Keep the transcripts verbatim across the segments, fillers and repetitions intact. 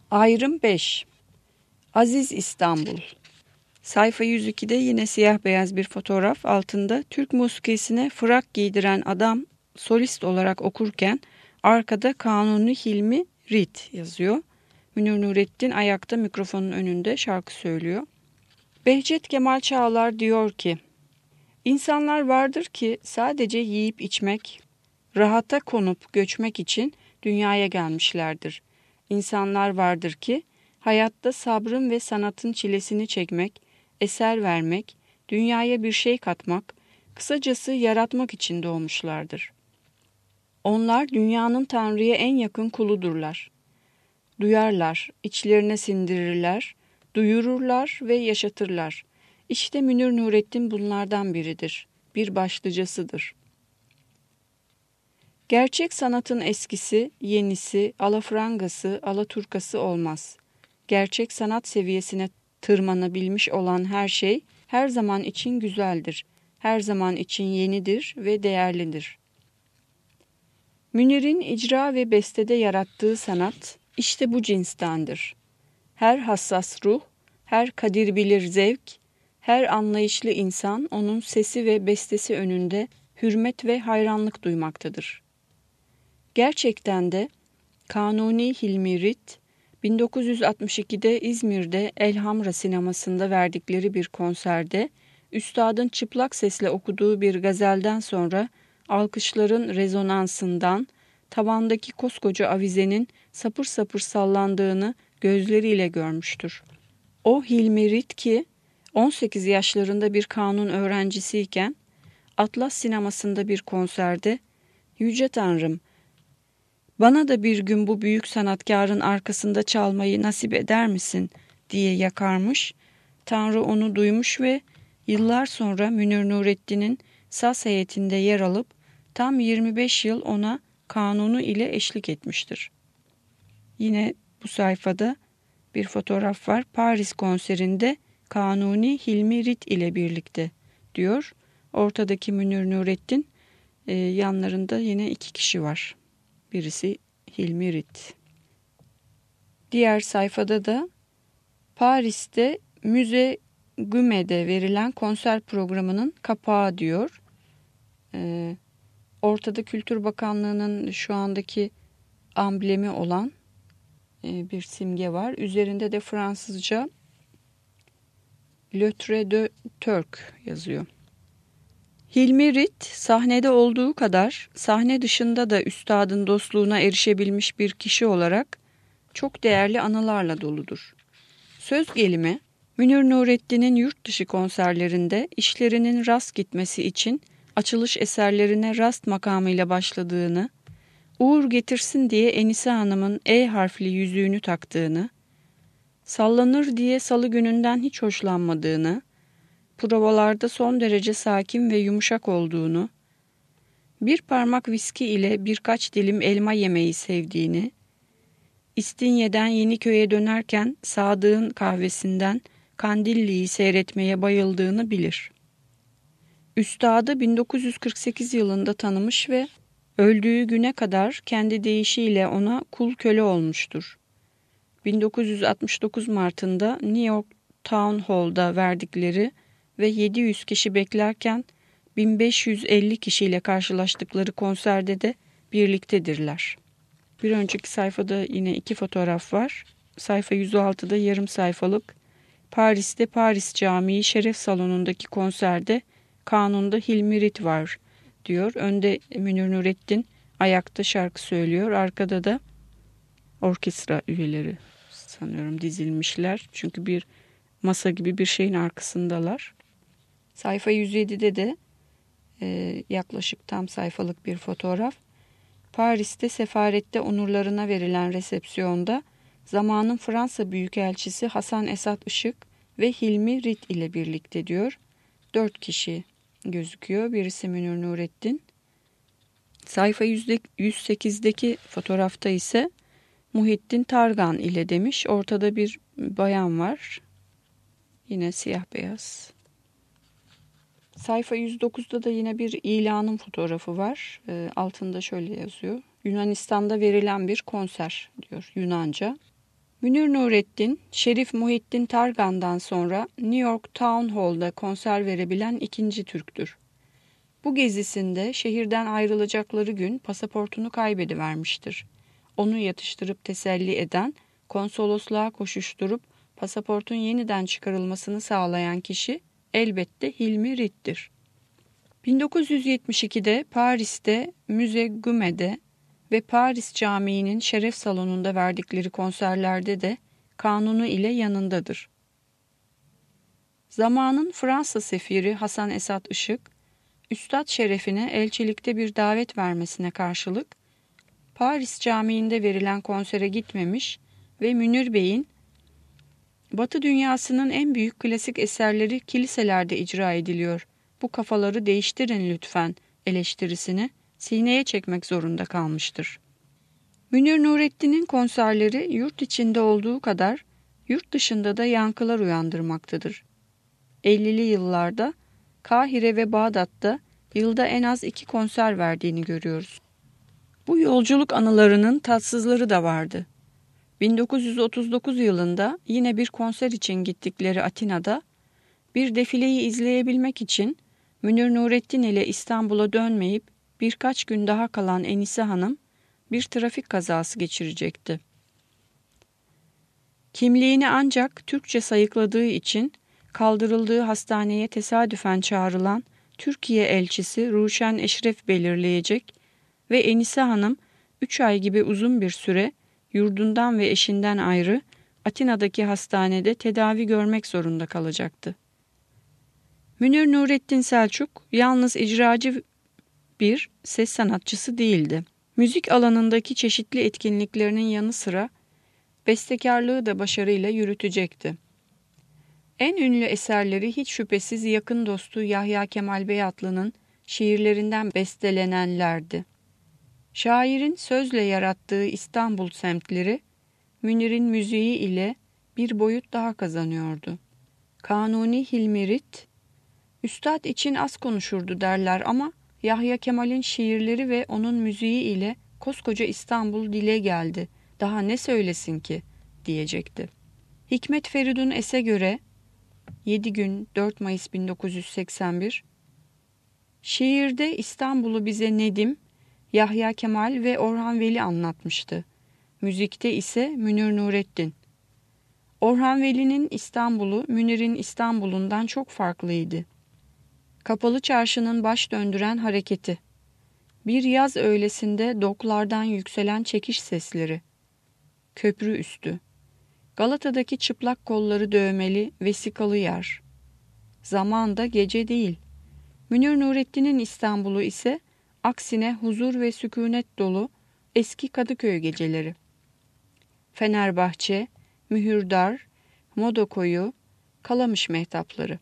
Ayrım beş. Aziz İstanbul. Sayfa yüz ikide yine siyah beyaz bir fotoğraf, altında Türk musikisine frak giydiren adam solist olarak okurken arkada Kanuni Hilmi Rit yazıyor. Münir Nurettin ayakta mikrofonun önünde şarkı söylüyor. Behçet Kemal Çağlar diyor ki, İnsanlar vardır ki sadece yiyip içmek, rahata konup göçmek için dünyaya gelmişlerdir. İnsanlar vardır ki hayatta sabrın ve sanatın çilesini çekmek, eser vermek, dünyaya bir şey katmak, kısacası yaratmak için doğmuşlardır. Onlar dünyanın Tanrı'ya en yakın kuludurlar. Duyarlar, içlerine sindirirler, duyururlar ve yaşatırlar. İşte Münir Nurettin bunlardan biridir. Bir başlıcasıdır. Gerçek sanatın eskisi, yenisi, alafrangası, alaturkası olmaz. Gerçek sanat seviyesine tırmanabilmiş olan her şey her zaman için güzeldir. Her zaman için yenidir ve değerlidir. Münir'in icra ve bestede yarattığı sanat işte bu cinstendir. Her hassas ruh, her kadir bilir zevk, her anlayışlı insan onun sesi ve bestesi önünde hürmet ve hayranlık duymaktadır. Gerçekten de Kanuni Hilmi Rit, bin dokuz yüz altmış ikide İzmir'de Elhamra sinemasında verdikleri bir konserde, üstadın çıplak sesle okuduğu bir gazelden sonra alkışların rezonansından, tavandaki koskoca avizenin sapır sapır sallandığını gözleriyle görmüştür. O Hilmi Rit ki, on sekiz yaşlarında bir kanun öğrencisiyken, Atlas sinemasında bir konserde, Yüce Tanrım, bana da bir gün bu büyük sanatkarın arkasında çalmayı nasip eder misin diye yakarmış, Tanrı onu duymuş ve yıllar sonra Münir Nurettin'in saz heyetinde yer alıp tam yirmi beş yıl ona kanunu ile eşlik etmiştir. Yine bu sayfada bir fotoğraf var. Paris konserinde Kanuni Hilmi Rit ile birlikte diyor. Ortadaki Münir Nurettin, e, yanlarında yine iki kişi var. Birisi Hilmi Rit. Diğer sayfada da Paris'te Müze Güme'de verilen konser programının kapağı diyor. Ee, ortada Kültür Bakanlığı'nın şu andaki amblemi olan e, bir simge var. Üzerinde de Fransızca Le Trait de Turc yazıyor. Hilmi Rit sahnede olduğu kadar sahne dışında da üstadın dostluğuna erişebilmiş bir kişi olarak çok değerli anılarla doludur. Söz gelimi Münir Nurettin'in yurt dışı konserlerinde işlerinin rast gitmesi için açılış eserlerine rast makamıyla başladığını, uğur getirsin diye Enise Hanım'ın E harfli yüzüğünü taktığını, sallanır diye salı gününden hiç hoşlanmadığını, provalarda son derece sakin ve yumuşak olduğunu, bir parmak viski ile birkaç dilim elma yemeyi sevdiğini, İstinye'den Yeniköy'e dönerken Sadık'ın kahvesinden Kandilli'yi seyretmeye bayıldığını bilir. Üstadı bin dokuz yüz kırk sekiz yılında tanımış ve öldüğü güne kadar kendi deyişiyle ona kul köle olmuştur. bin dokuz yüz altmış dokuz Mart'ında New York Town Hall'da verdikleri ve yedi yüz kişi beklerken bin beş yüz elli kişiyle karşılaştıkları konserde de birliktedirler. Bir önceki sayfada yine iki fotoğraf var. Sayfa yüz altıda yarım sayfalık Paris'te Paris Camii Şeref Salonu'ndaki konserde Kanun'da Hilmi Rit var diyor. Önde Münir Nurettin ayakta şarkı söylüyor. Arkada da orkestra üyeleri sanıyorum dizilmişler. Çünkü bir masa gibi bir şeyin arkasındalar. Sayfa yüz yedide de e, yaklaşık tam sayfalık bir fotoğraf. Paris'te sefarette onurlarına verilen resepsiyonda zamanın Fransa Büyükelçisi Hasan Esat Işık ve Hilmi Rit ile birlikte diyor. Dört kişi gözüküyor. Birisi Münir Nurettin. Sayfa yüz sekizdeki fotoğrafta ise Muhittin Targan ile demiş. Ortada bir bayan var. Yine siyah beyaz. Sayfa yüz dokuzda da yine bir ilanın fotoğrafı var. E, altında şöyle yazıyor. Yunanistan'da verilen bir konser diyor Yunanca. Münir Nurettin, Şerif Muhittin Targan'dan sonra New York Town Hall'da konser verebilen ikinci Türktür. Bu gezisinde şehirden ayrılacakları gün pasaportunu kaybedivermiştir. Onu yatıştırıp teselli eden, konsolosluğa koşuşturup pasaportun yeniden çıkarılmasını sağlayan kişi elbette Hilmi Rit'tir. bin dokuz yüz yetmiş ikide Paris'te Müze Gume'de ve Paris Camii'nin şeref salonunda verdikleri konserlerde de kanunu ile yanındadır. Zamanın Fransa sefiri Hasan Esat Işık, Üstad şerefine elçilikte bir davet vermesine karşılık, Paris Camii'nde verilen konsere gitmemiş ve Münir Bey'in Batı dünyasının en büyük klasik eserleri kiliselerde icra ediliyor, bu kafaları değiştirin lütfen eleştirisini sineye çekmek zorunda kalmıştır. Münir Nurettin'in konserleri yurt içinde olduğu kadar yurt dışında da yankılar uyandırmaktadır. ellili yıllarda Kahire ve Bağdat'ta yılda en az iki konser verdiğini görüyoruz. Bu yolculuk anılarının tatsızları da vardı. bin dokuz yüz otuz dokuz yılında yine bir konser için gittikleri Atina'da bir defileyi izleyebilmek için Münir Nurettin ile İstanbul'a dönmeyip birkaç gün daha kalan Enise Hanım bir trafik kazası geçirecekti. Kimliğini ancak Türkçe sayıkladığı için kaldırıldığı hastaneye tesadüfen çağrılan Türkiye elçisi Ruşen Eşref belirleyecek ve Enise Hanım üç ay gibi uzun bir süre yurdundan ve eşinden ayrı Atina'daki hastanede tedavi görmek zorunda kalacaktı. Münir Nurettin Selçuk yalnız icracı bir ses sanatçısı değildi. Müzik alanındaki çeşitli etkinliklerinin yanı sıra bestekarlığı da başarıyla yürütecekti. En ünlü eserleri hiç şüphesiz yakın dostu Yahya Kemal Beyatlı'nın şiirlerinden bestelenenlerdi. Şairin sözle yarattığı İstanbul semtleri, Münir'in müziği ile bir boyut daha kazanıyordu. Kanuni Hilmi Rit, Üstad için az konuşurdu derler ama Yahya Kemal'in şiirleri ve onun müziği ile koskoca İstanbul dile geldi. Daha ne söylesin ki diyecekti. Hikmet Feridun Es'e göre yedi gün dört Mayıs bin dokuz yüz seksen bir şiirde İstanbul'u bize Nedim, Yahya Kemal ve Orhan Veli anlatmıştı. Müzikte ise Münir Nurettin. Orhan Veli'nin İstanbul'u Münir'in İstanbul'undan çok farklıydı. Kapalı Çarşı'nın baş döndüren hareketi. Bir yaz öğlesinde doklardan yükselen çekiş sesleri. Köprü üstü. Galata'daki çıplak kolları dövmeli vesikalı yer. Zaman da gece değil. Münir Nurettin'in İstanbul'u ise aksine huzur ve sükunet dolu eski Kadıköy geceleri. Fenerbahçe, Mühürdar, Modokoyu, Kalamış mehtapları.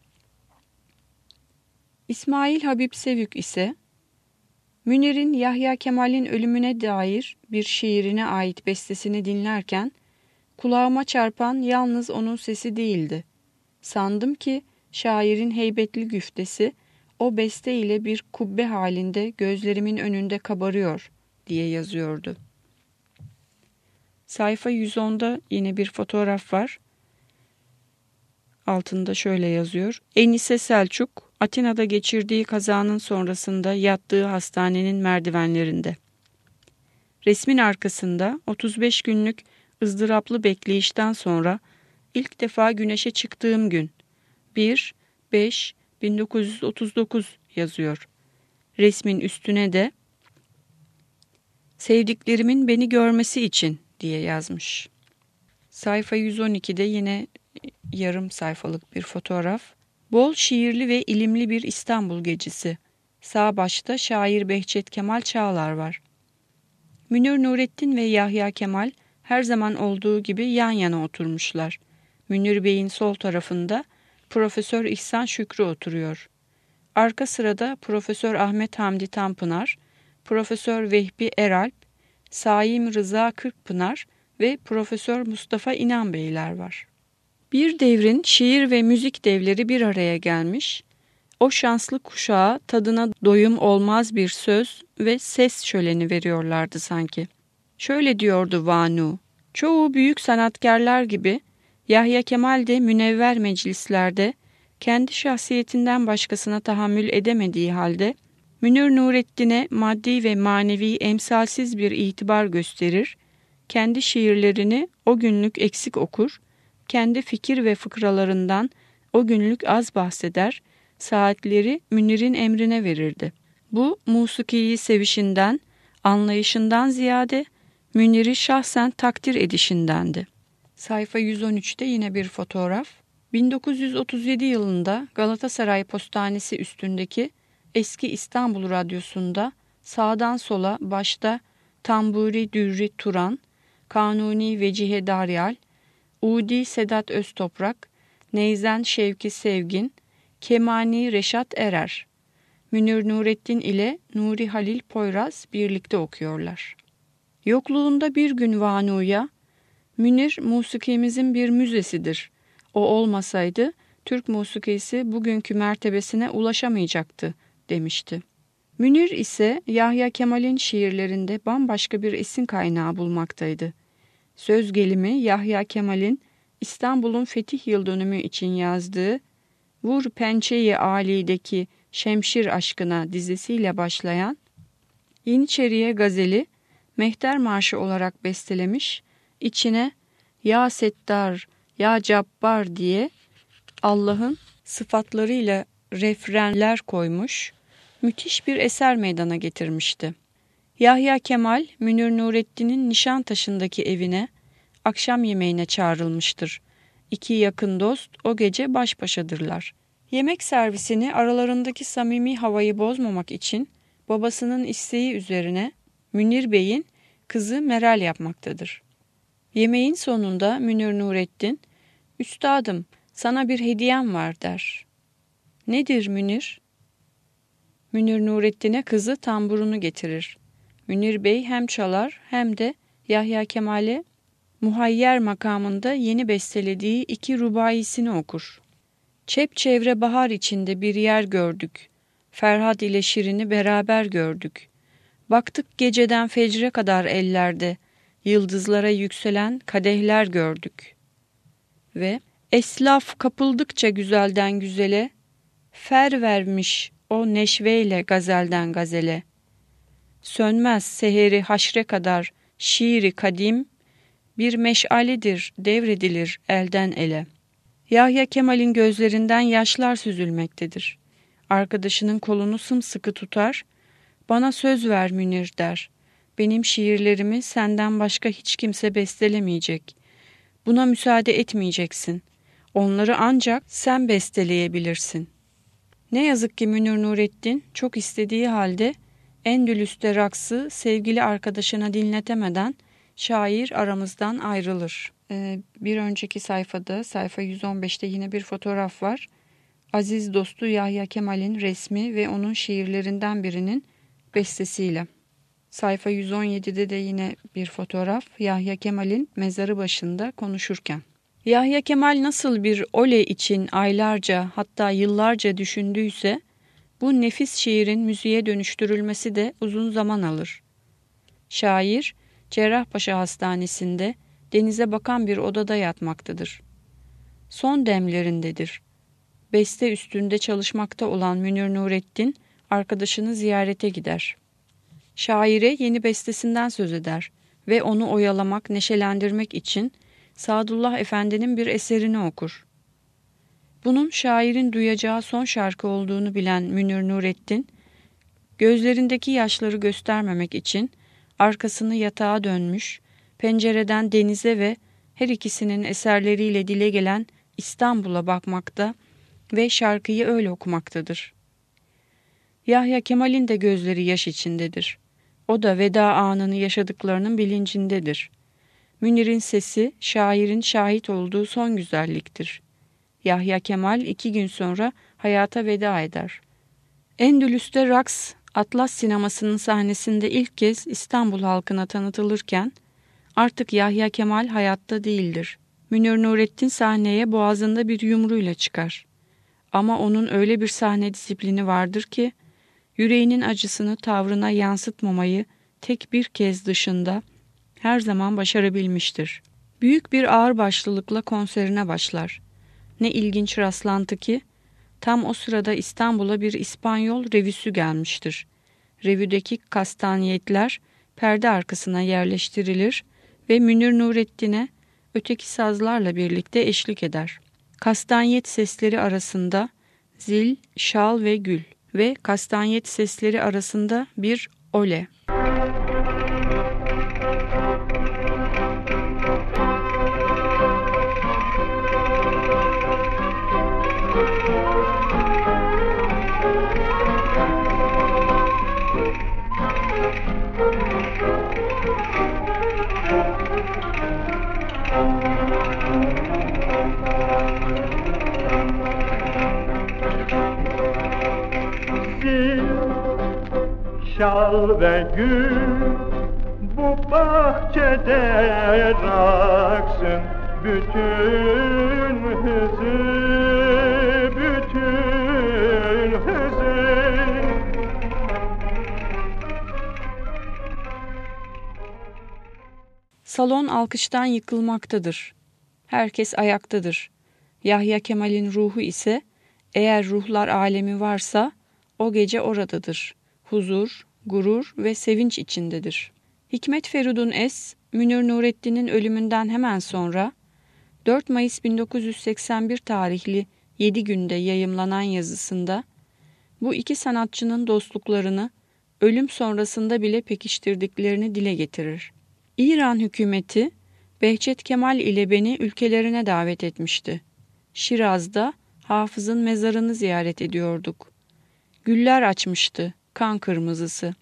İsmail Habib Sevük ise Münir'in Yahya Kemal'in ölümüne dair bir şiirine ait bestesini dinlerken kulağıma çarpan yalnız onun sesi değildi. Sandım ki şairin heybetli güftesi o beste ile bir kubbe halinde gözlerimin önünde kabarıyor diye yazıyordu. Sayfa yüz onda yine bir fotoğraf var. Altında şöyle yazıyor. Enise Selçuk, Atina'da geçirdiği kazanın sonrasında yattığı hastanenin merdivenlerinde. Resmin arkasında otuz beş günlük ızdıraplı bekleyişten sonra ilk defa güneşe çıktığım gün bir beş bin dokuz yüz otuz dokuz yazıyor. Resmin üstüne de sevdiklerimin beni görmesi için diye yazmış. Sayfa yüz on ikide yine yarım sayfalık bir fotoğraf. Bol şiirli ve ilimli bir İstanbul gecesi. Sağ başta şair Behçet Kemal Çağlar var. Münir Nurettin ve Yahya Kemal her zaman olduğu gibi yan yana oturmuşlar. Münir Bey'in sol tarafında Profesör İhsan Şükrü oturuyor. Arka sırada Profesör Ahmet Hamdi Tanpınar, Profesör Vehbi Eralp, Saim Rıza Kırkpınar ve Profesör Mustafa İnan Beyler var. Bir devrin şiir ve müzik devleri bir araya gelmiş, o şanslı kuşağa tadına doyum olmaz bir söz ve ses şöleni veriyorlardı sanki. Şöyle diyordu Vanu, Çoğu büyük sanatkarlar gibi Yahya Kemal de münevver meclislerde kendi şahsiyetinden başkasına tahammül edemediği halde Münir Nurettin'e maddi ve manevi emsalsiz bir itibar gösterir, kendi şiirlerini o günlük eksik okur, kendi fikir ve fıkralarından o günlük az bahseder, saatleri Münir'in emrine verirdi. Bu musikiyi sevişinden, anlayışından ziyade Münir'i şahsen takdir edişindendi. Sayfa yüz on üçte yine bir fotoğraf. bin dokuz yüz otuz yedi yılında Galatasaray Postanesi üstündeki eski İstanbul Radyosu'nda sağdan sola başta Tamburi Dürri Turan, Kanuni Vecihe Daryal, Udi Sedat Öztoprak, Neyzen Şevki Sevgin, Kemani Reşat Erer, Münir Nurettin ile Nuri Halil Poyraz birlikte okuyorlar. Yokluğunda bir gün Vanu'ya, Münir musikimizin bir müzesidir. O olmasaydı Türk musikisi bugünkü mertebesine ulaşamayacaktı demişti. Münir ise Yahya Kemal'in şiirlerinde bambaşka bir esin kaynağı bulmaktaydı. Söz gelimi Yahya Kemal'in İstanbul'un fetih yıldönümü için yazdığı Vur Pençe-i Ali'deki Şemşir Aşkına dizisiyle başlayan Yeniçeriye gazeli Mehter Marşı olarak bestelemiş, içine Ya Settar, Ya Cabbar diye Allah'ın sıfatlarıyla refrenler koymuş, müthiş bir eser meydana getirmişti. Yahya Kemal, Münir Nurettin'in Nişantaşı'ndaki evine akşam yemeğine çağrılmıştır. İki yakın dost o gece baş başadırlar. Yemek servisini aralarındaki samimi havayı bozmamak için babasının isteği üzerine Münir Bey'in kızı Meral yapmaktadır. Yemeğin sonunda Münir Nurettin, "Üstadım, sana bir hediyem var." der. "Nedir Münir?" Münir Nurettin'e kızı tamburunu getirir. Münir Bey hem çalar hem de Yahya Kemal'e muhayyer makamında yeni bestelediği iki rubaisini okur. Çepçevre bahar içinde bir yer gördük. Ferhat ile Şirin'i beraber gördük. Baktık geceden fecre kadar ellerde, yıldızlara yükselen kadehler gördük. Ve eslaf kapıldıkça güzelden güzele, fer vermiş o neşveyle gazelden gazele. Sönmez seheri haşre kadar şiiri kadim, bir meşaledir devredilir elden ele. Yahya Kemal'in gözlerinden yaşlar süzülmektedir. Arkadaşının kolunu sımsıkı tutar, "Bana söz ver Münir." der. "Benim şiirlerimi senden başka hiç kimse bestelemeyecek. Buna müsaade etmeyeceksin. Onları ancak sen besteleyebilirsin." Ne yazık ki Münir Nurettin çok istediği halde Endülüs'te raksı sevgili arkadaşına dinletemeden şair aramızdan ayrılır. Ee, bir önceki sayfada, sayfa yüz on beşte yine bir fotoğraf var. Aziz dostu Yahya Kemal'in resmi ve onun şiirlerinden birinin bestesiyle. Sayfa yüz on yedide de yine bir fotoğraf Yahya Kemal'in mezarı başında konuşurken. Yahya Kemal nasıl bir oley için aylarca hatta yıllarca düşündüyse bu nefis şiirin müziğe dönüştürülmesi de uzun zaman alır. Şair Cerrahpaşa Hastanesi'nde denize bakan bir odada yatmaktadır. Son demlerindedir. Beste üstünde çalışmakta olan Münir Nurettin arkadaşını ziyarete gider. Şaire yeni bestesinden söz eder ve onu oyalamak, neşelendirmek için Sadullah Efendi'nin bir eserini okur. Bunun şairin duyacağı son şarkı olduğunu bilen Münir Nurettin, gözlerindeki yaşları göstermemek için arkasını yatağa dönmüş, pencereden denize ve her ikisinin eserleriyle dile gelen İstanbul'a bakmakta ve şarkıyı öyle okumaktadır. Yahya Kemal'in de gözleri yaş içindedir. O da veda anını yaşadıklarının bilincindedir. Münir'in sesi şairin şahit olduğu son güzelliktir. Yahya Kemal iki gün sonra hayata veda eder. Endülüs'te raks, Atlas sinemasının sahnesinde ilk kez İstanbul halkına tanıtılırken artık Yahya Kemal hayatta değildir. Münir Nurettin sahneye boğazında bir yumruğuyla çıkar. Ama onun öyle bir sahne disiplini vardır ki yüreğinin acısını tavrına yansıtmamayı tek bir kez dışında Her zaman başarabilmiştir. Büyük bir ağırbaşlılıkla konserine başlar. Ne ilginç rastlantı ki, tam o sırada İstanbul'a bir İspanyol revüsü gelmiştir. Revüdeki kastaniyetler perde arkasına yerleştirilir ve Münir Nurettin'e öteki sazlarla birlikte eşlik eder. Kastanyet sesleri arasında zil, şal ve gül ve kastanyet sesleri arasında bir ole. Şal ve gül bu bahçede aksın, bütün hızı, bütün hızı. Salon alkıştan yıkılmaktadır. Herkes ayaktadır. Yahya Kemal'in ruhu ise, eğer ruhlar alemi varsa, o gece oradadır. Huzur, gurur ve sevinç içindedir. Hikmet Feridun Es, Münir Nurettin'in ölümünden hemen sonra dört Mayıs bin dokuz yüz seksen bir tarihli yedi günde yayımlanan yazısında bu iki sanatçının dostluklarını ölüm sonrasında bile pekiştirdiklerini dile getirir. İran hükümeti Behçet Kemal ile beni ülkelerine davet etmişti. Şiraz'da Hafız'ın mezarını ziyaret ediyorduk. Güller açmıştı, kan kırmızısı.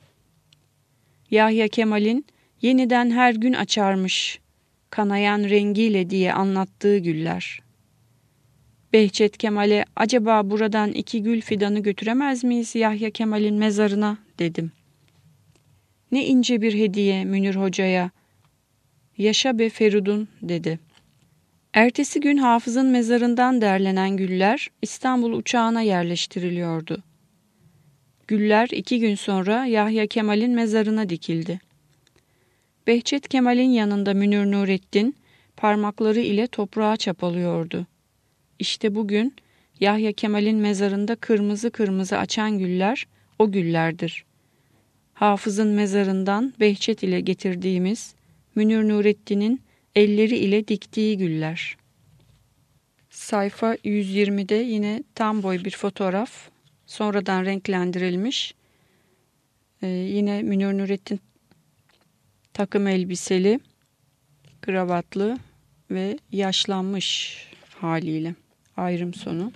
Yahya Kemal'in yeniden her gün açarmış, kanayan rengiyle diye anlattığı güller. Behçet Kemal'e acaba buradan iki gül fidanı götüremez miyiz Yahya Kemal'in mezarına dedim. Ne ince bir hediye Münir Hoca'ya. Yaşa be Feridun dedi. Ertesi gün Hafız'ın mezarından derlenen güller İstanbul uçağına yerleştiriliyordu. Güller iki gün sonra Yahya Kemal'in mezarına dikildi. Behçet Kemal'in yanında Münir Nurettin parmakları ile toprağa çapalıyordu. İşte bugün Yahya Kemal'in mezarında kırmızı kırmızı açan güller o güllerdir. Hafız'ın mezarından Behçet ile getirdiğimiz Münir Nurettin'in elleri ile diktiği güller. Sayfa yüz yirmide yine tam boy bir fotoğraf. Sonradan renklendirilmiş. Ee, yine Münir Nurettin takım elbiseli, kravatlı ve yaşlanmış haliyle. Ayrım sonu.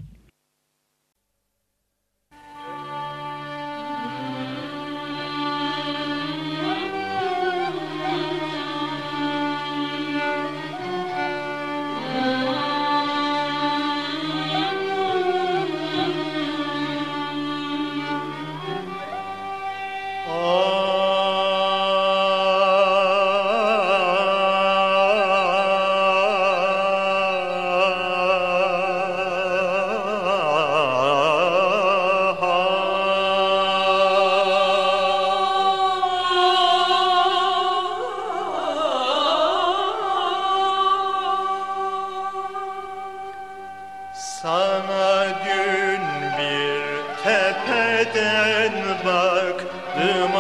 Sana dün bir tepeden baktım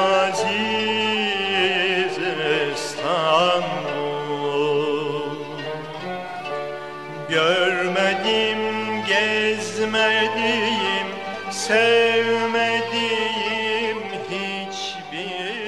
aziz İstanbul. Görmedim, gezmedim, sevmedim hiçbir